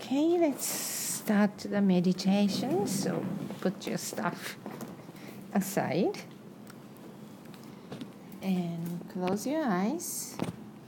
Okay, let's start the meditation. So put your stuff aside and close your eyes.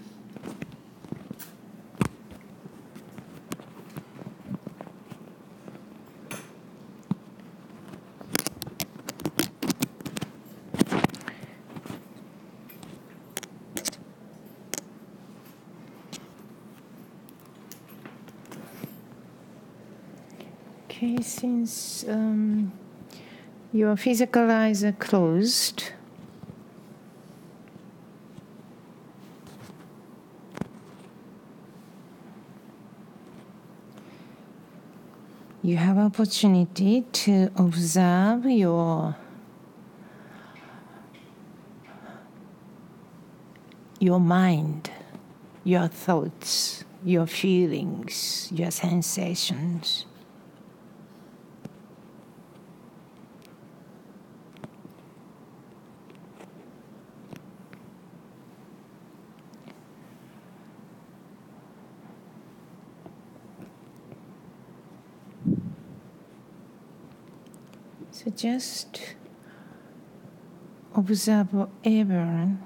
Okay, since your physical eyes are closed, you have opportunity to observe your mind, your thoughts, your feelings, your sensations. So just observe whatever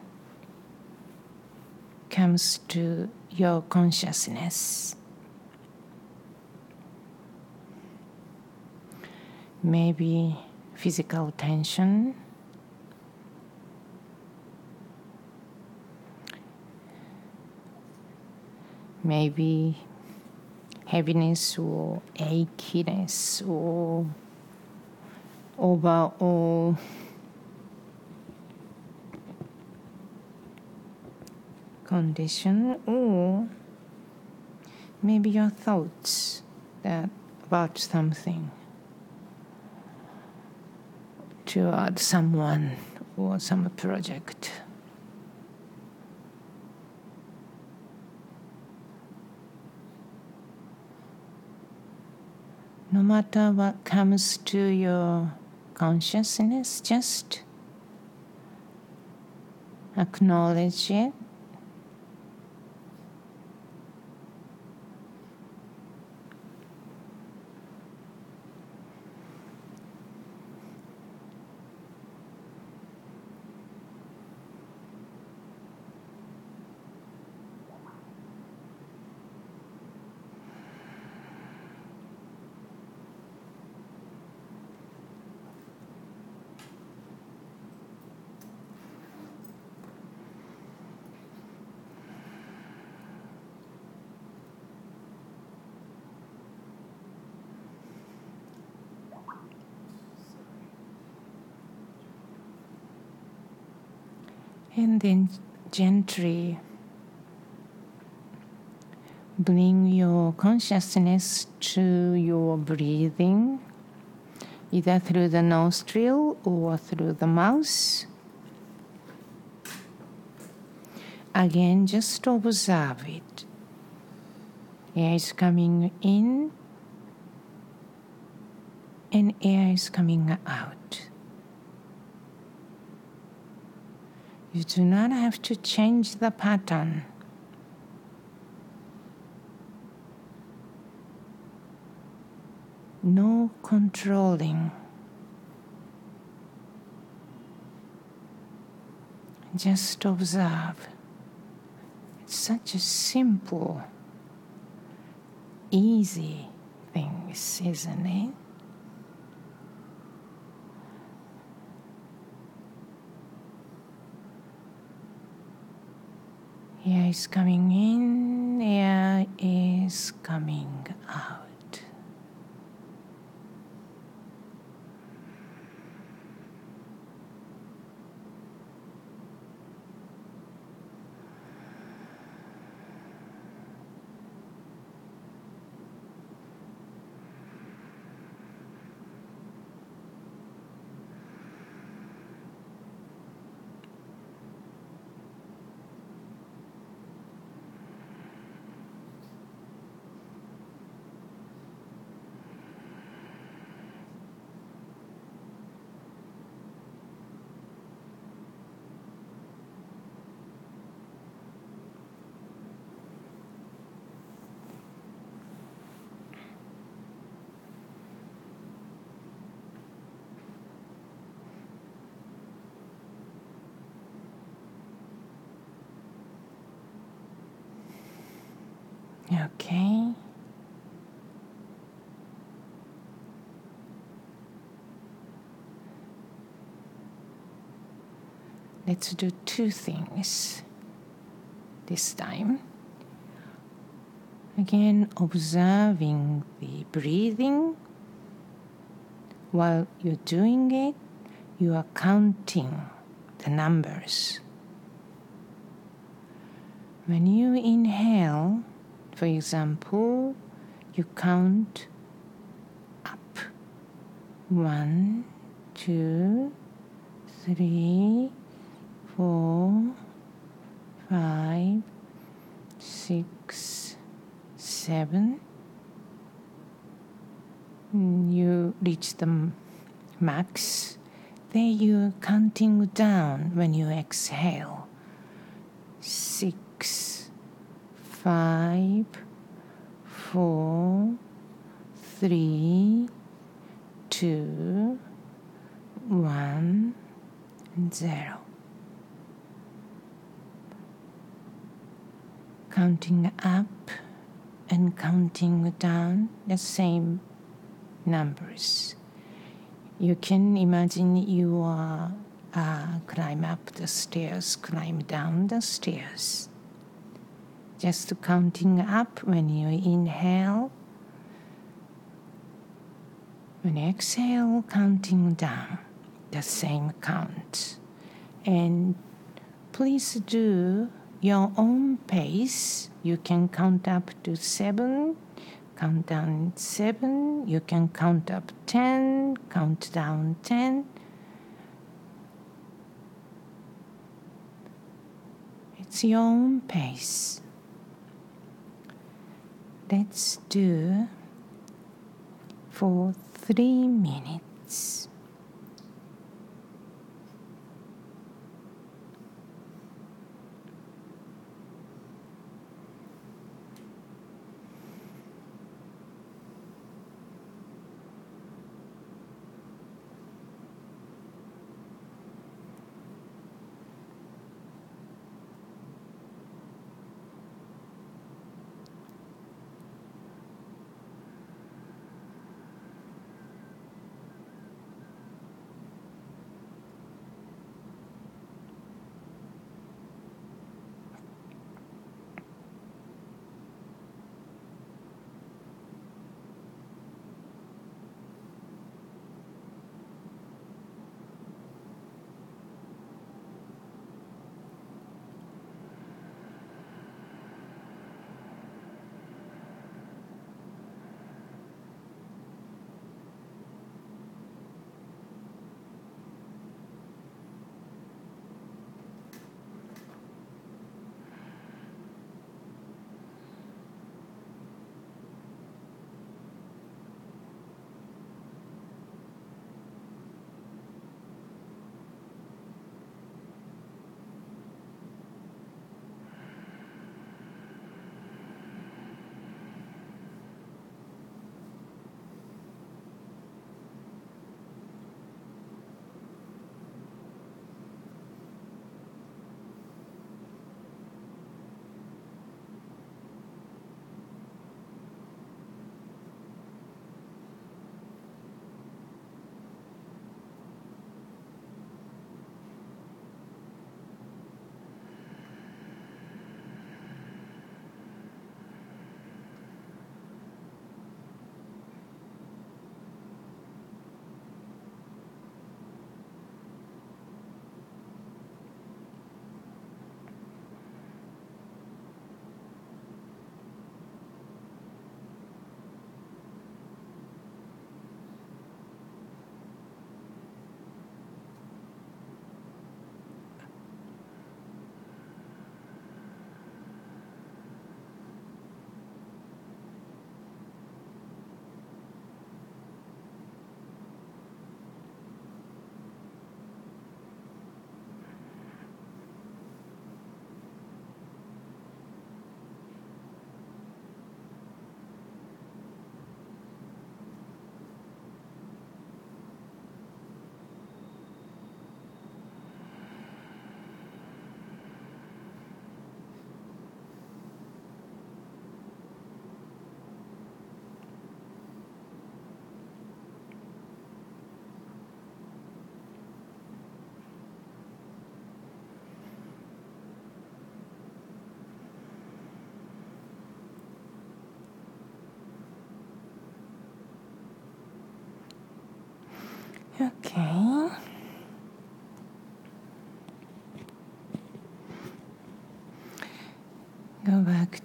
comes to your consciousness. Maybe physical tension, maybe heaviness or achiness or overall condition, or maybe your thoughts about something toward someone or some project. No matter what comes to your consciousness, just acknowledge it. And then gently bring your consciousness to your breathing, either through the nostril or through the mouth. Again, just observe it. Air is coming in and air is coming out. You do not have to change the pattern. No controlling. Just observe. It's such a simple, easy thing, isn't it? Air is coming in, air is coming out. Okay. Let's do two things this time. Again, observing the breathing. While you're doing it, you are counting the numbers. When you inhale, for example, you count up. 1, 2, 3, 4, 5, 6, 7. You reach the max. Then you're counting down when you exhale. 6, 5, 4, 3, 2, 1, 0. Counting up and counting down the same numbers. You can imagine you are climb up the stairs, climb down the stairs. Just counting up when you inhale. When you exhale, counting down, the same count. And please do your own pace. You can count up to 7, count down 7. You can count up 10, count down 10. It's your own pace. Let's do for 3 minutes.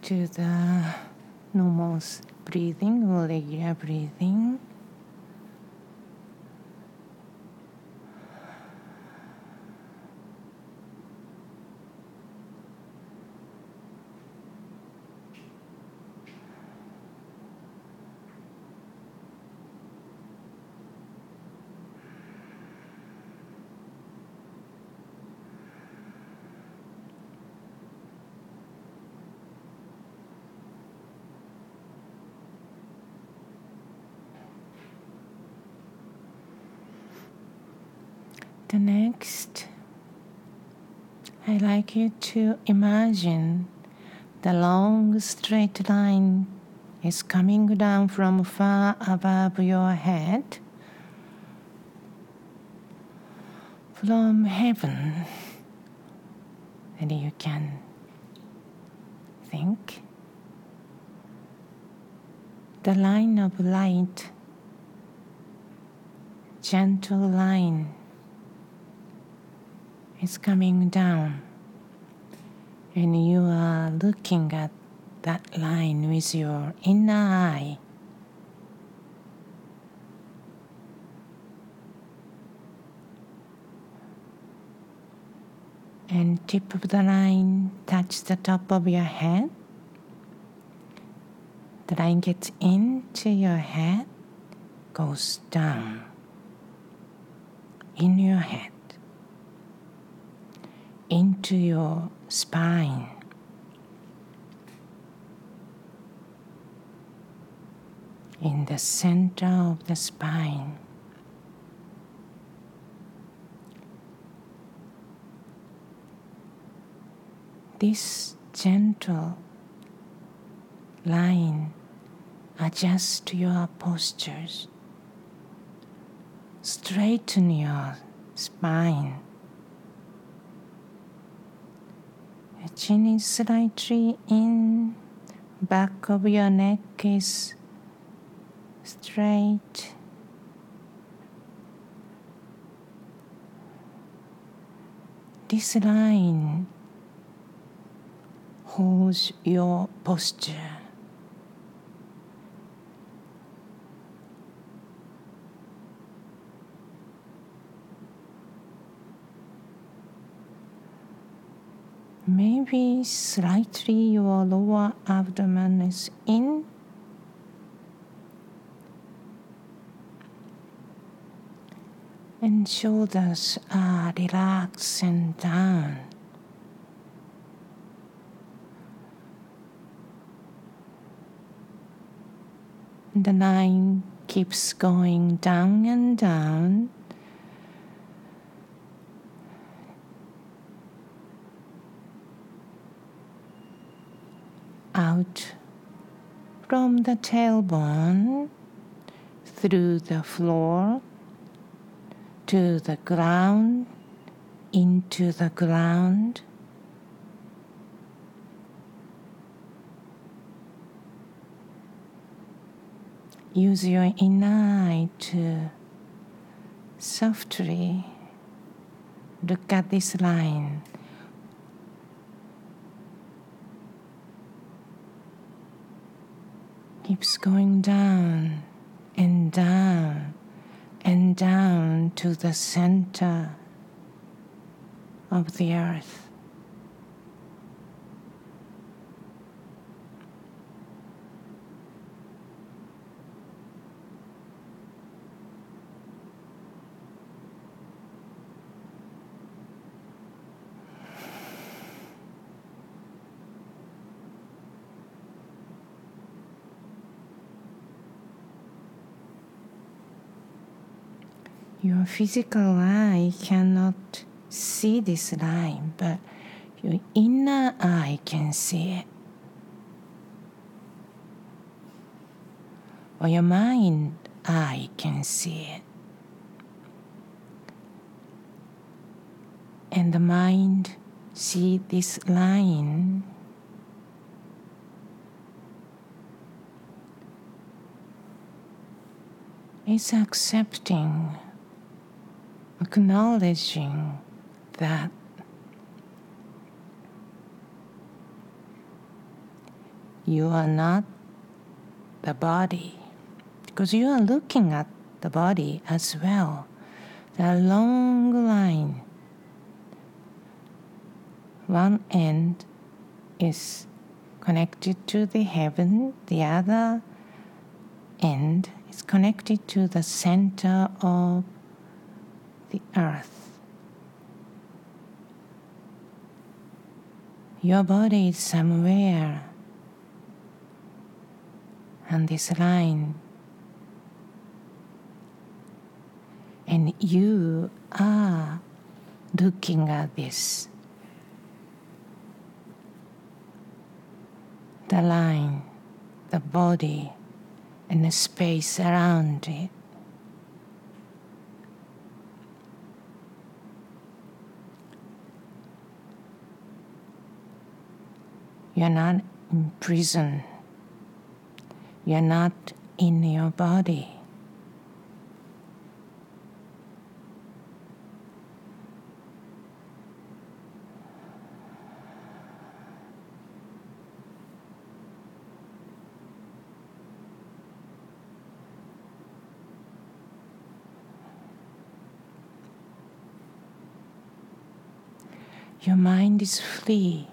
to the normal breathing or regular breathing. The next, I'd like you to imagine the long straight line is coming down from far above your head, from heaven, and you can think the line of light, gentle line, is coming down, and you are looking at that line with your inner eye. And tip of the line touch the top of your head. The line gets into your head, goes down in your head, into your spine, in the center of the spine. This gentle line adjusts your postures, straighten your spine. Your chin is slightly in, back of your neck is straight. This line holds your posture. Maybe slightly your lower abdomen is in, and shoulders are relaxed and down. The line keeps going down and down. Out from the tailbone, through the floor, to the ground, into the ground. Use your inner eye to softly look at this line. Keeps going down and down and down to the center of the earth. Your physical eye cannot see this line, but your inner eye can see it. Or your mind eye can see it. And the mind see this line. It's accepting, acknowledging that You are not the body, because you are looking at the body as well. The long line. One end is connected to the heaven, the other end is connected to the center of the earth. Your body is somewhere on this line, and you are looking at this. The line, the body, and the space around it. You're not in prison. You're not in your body. Your mind is free.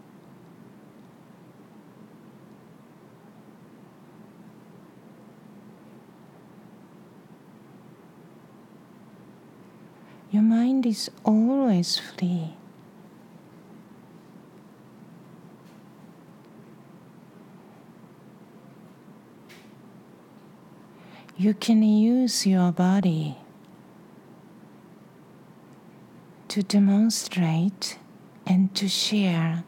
Your mind is always free. You can use your body to demonstrate and to share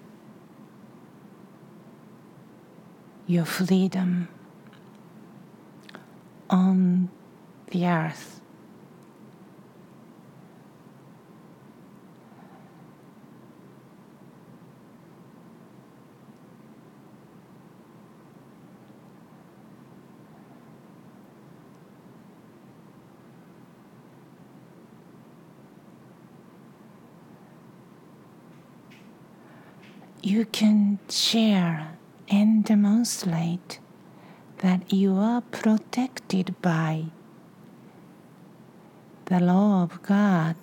your freedom on the earth. You can share and demonstrate that you are protected by the law of God.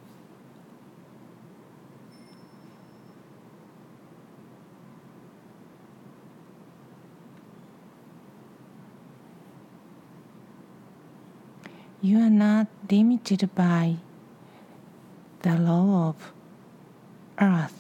You are not limited by the law of earth.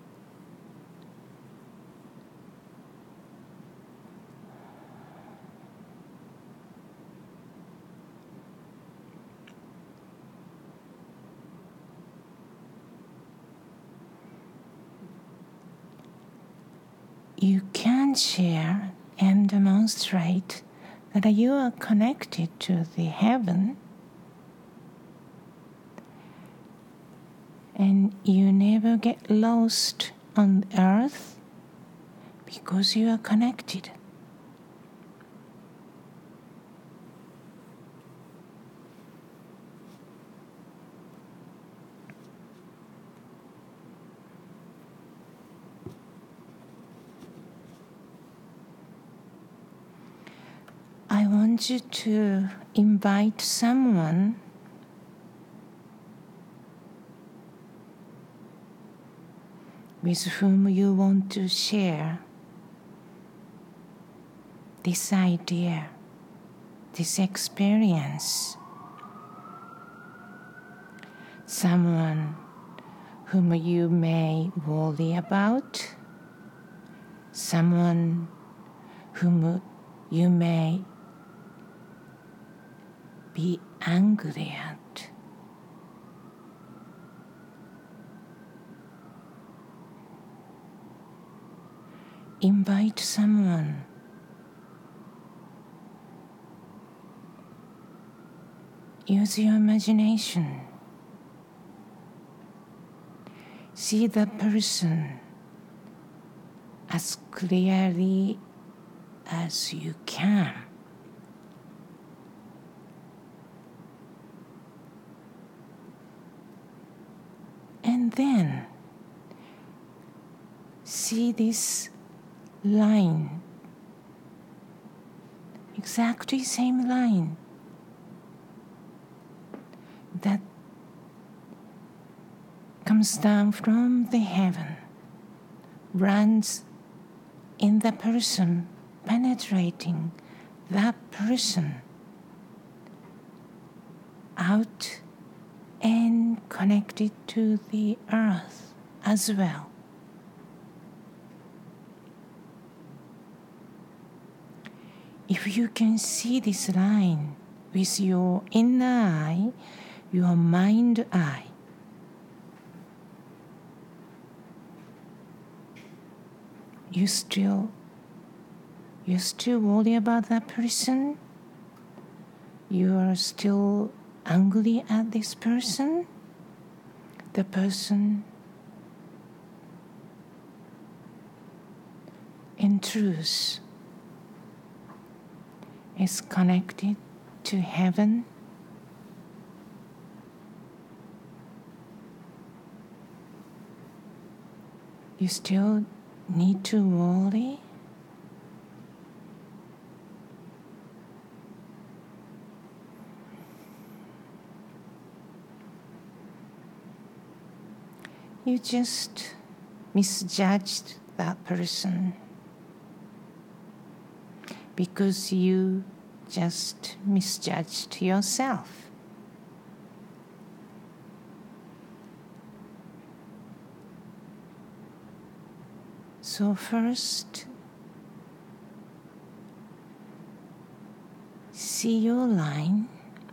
You can share and demonstrate that you are connected to the heaven, and you never get lost on earth because you are connected. I want you to invite someone with whom you want to share this idea, this experience. Someone whom you may worry about, someone whom you may be angry at. Invite someone. Use your imagination. See the person as clearly as you can. And then see this line exactly same line that comes down from the heaven, runs in the person, penetrating that person out and connected to the earth as well. If you can see this line with your inner eye, your mind eye, you still worry about that person? You are still angry at this person? The person in truth is connected to heaven. You still need to worry? You just misjudged that person because you just misjudged yourself. So first, see your line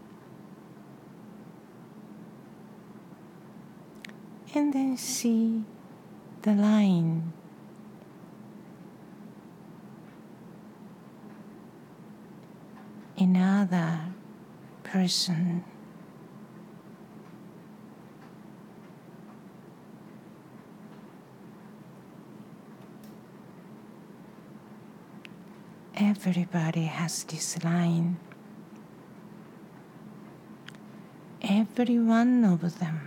and then see the line in another person. Everybody has this line. Every one of them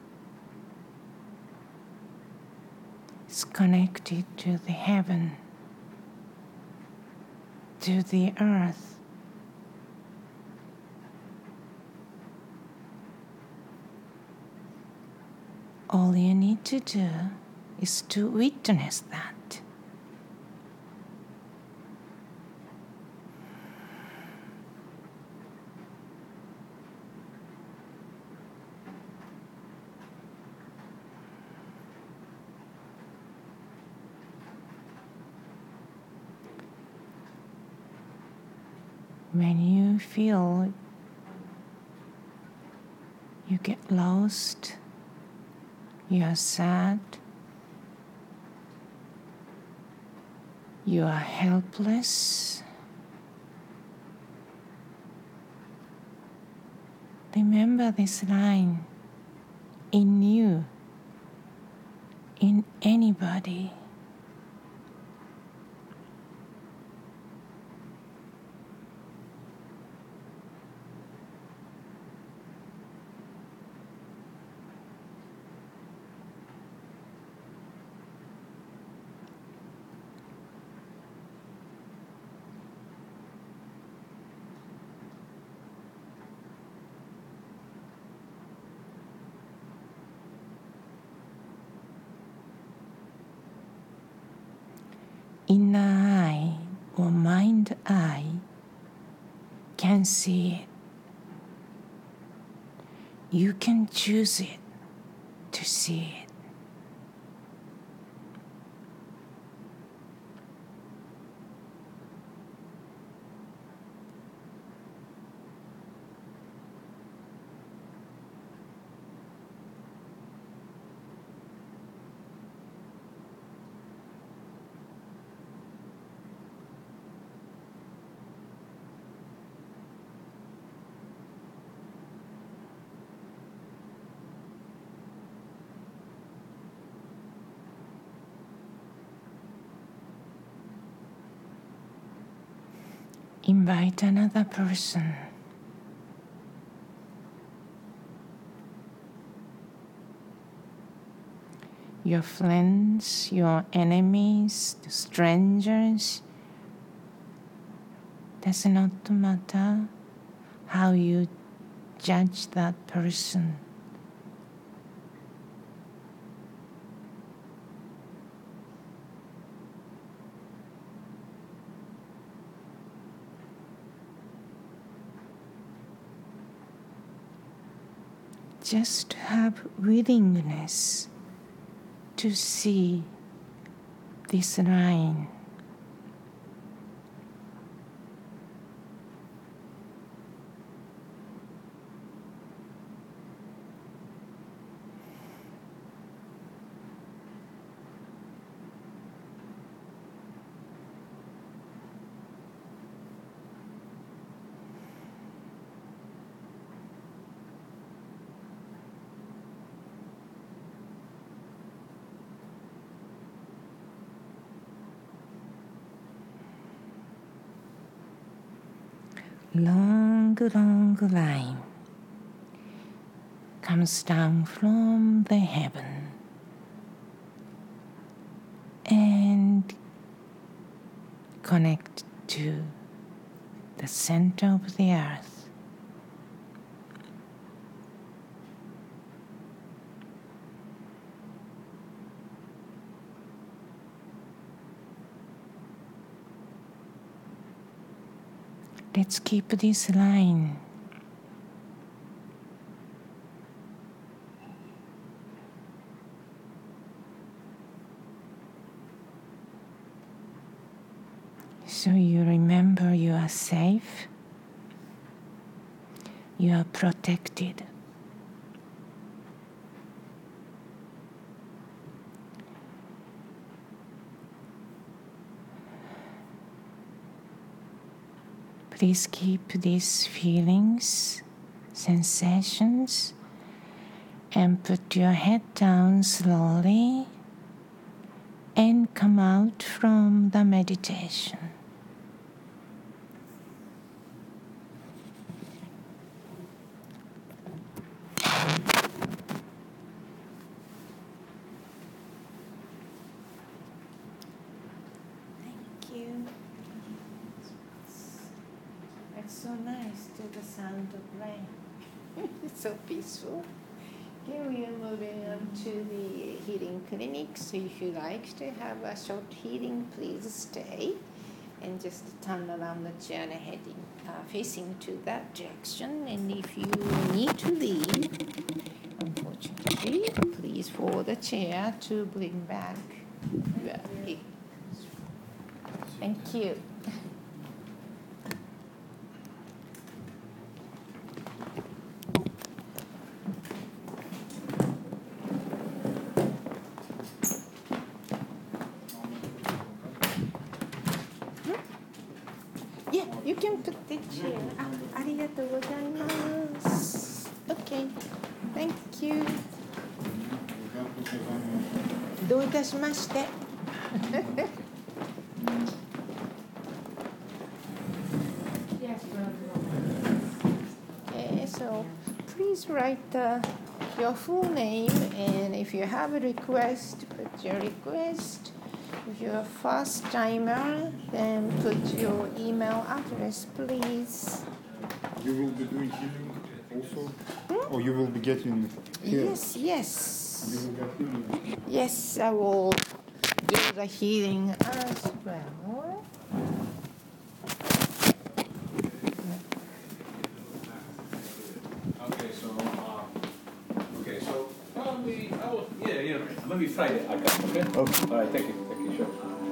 is connected to the heaven, to the earth. All you need to do is to witness that. When you feel you get lost, you are sad, you are helpless, remember this line in you, in anybody. Inner eye or mind eye can see it. You can choose it to see it. Invite another person. Your friends, your enemies, the strangers. Does not matter how you judge that person. Just have willingness to see this line. Long, long line comes down from the heaven and connect to the center of the earth. Let's keep this line. So you remember you are safe, you are protected. Please keep these feelings, sensations, and put your head down slowly and come out from the meditation. Thank you. It's so nice to the sound of rain. It's so peaceful. Here we are moving on to the healing clinic. So if you like to have a short healing, please stay and just turn around the chair and heading, facing to that direction. And if you need to leave, unfortunately, please fold the chair to bring back your heat. Thank you. Yeah, you can put the chair. ありがとうございます。Okay, thank you. どういたしまして。Okay, so please write your full name, and if you have a request, put your request. If you're a first timer, then put your email address, please. You will be doing healing also? Or you will be getting here? Yes, yes. You will get healing? Yes, I will do the healing as well. Okay, so probably, maybe Friday I'll come, okay? Okay. All right, thank you, sure.